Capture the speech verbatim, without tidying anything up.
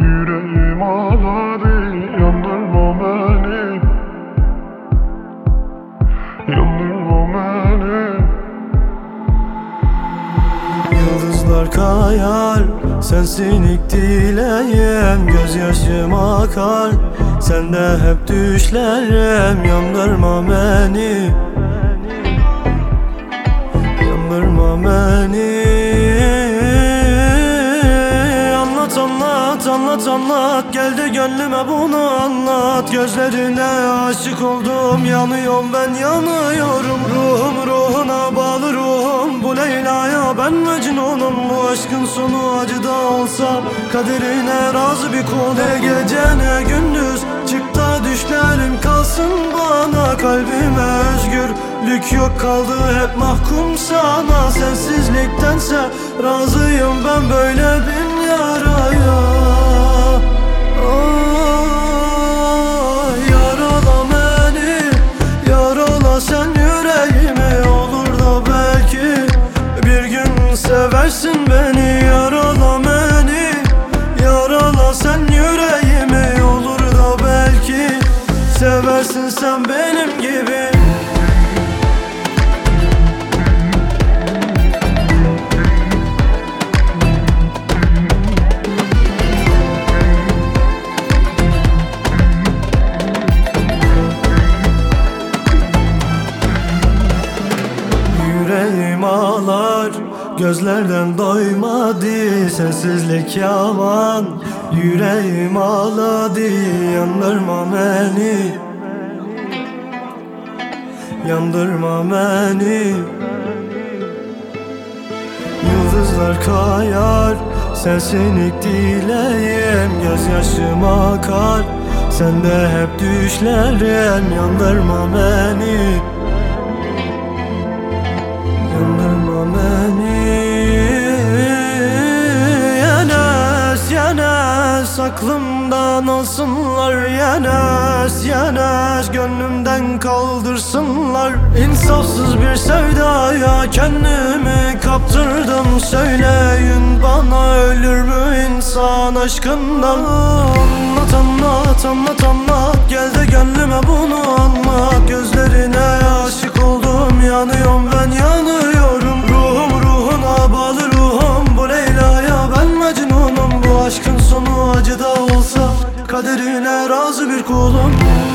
Yüreğim ağladı, yandırma beni, yandırma beni. Yıldızlar kayar, sensin ilk dileğim. Gözyaşım akar, sende hep düşlerim. Yandırma beni, yandırma beni. Anlat anlat anlat anlat, geldi gönlüme bunu anlat. Gözlerine aşık oldum, yanıyorum ben yanıyorum. Ruhum ruhuna bağlı ruhum, bu Leyla'ya ben Mecnun'um. Bu aşkın sonu acı da olsa kaderine razı bir kul. Ne gece ne gündüz çık da düşlerim kalsın bana. Kalbime özgürlük yok, kaldı hep mahkum sana. Sensizliktense razıyım ben böyle bin yaraya. Ah, yarala beni, yarala sen yüreğimi. Olur da belki bir gün seversin beni. Yarala beni, yarala sen yüreğimi. Olur da belki seversin sen benim gibi. Yüreğim ağlar, gözlerden doymadı. Sensizlik yaman, yüreğim ağladı. Yandırma beni, yandırma beni. Yıldızlar kayar, sensin ilk dileğim. Gözyaşım akar, sende hep düşlerim. Yandırma beni, yandırma beni. Yenes, yenes, aklımdan alsınlar. Yenes, yenes, gönlümden kaldırsınlar. İnsafsız bir sevdaya kendimi kaptırdım. Söyleyin bana, ölür mü insan aşkından? Anlat anlat anlat anlat, gel de gönlüme bunu anlat. Gözlerine aşık oldum, yanıyorum ben yanıyorum. Ruhum ruhuna bağlı ruhum, bu Leyla'ya ben Mecnun'um. Bu aşkın sonu acı da olsa kaderine razı bir kulum.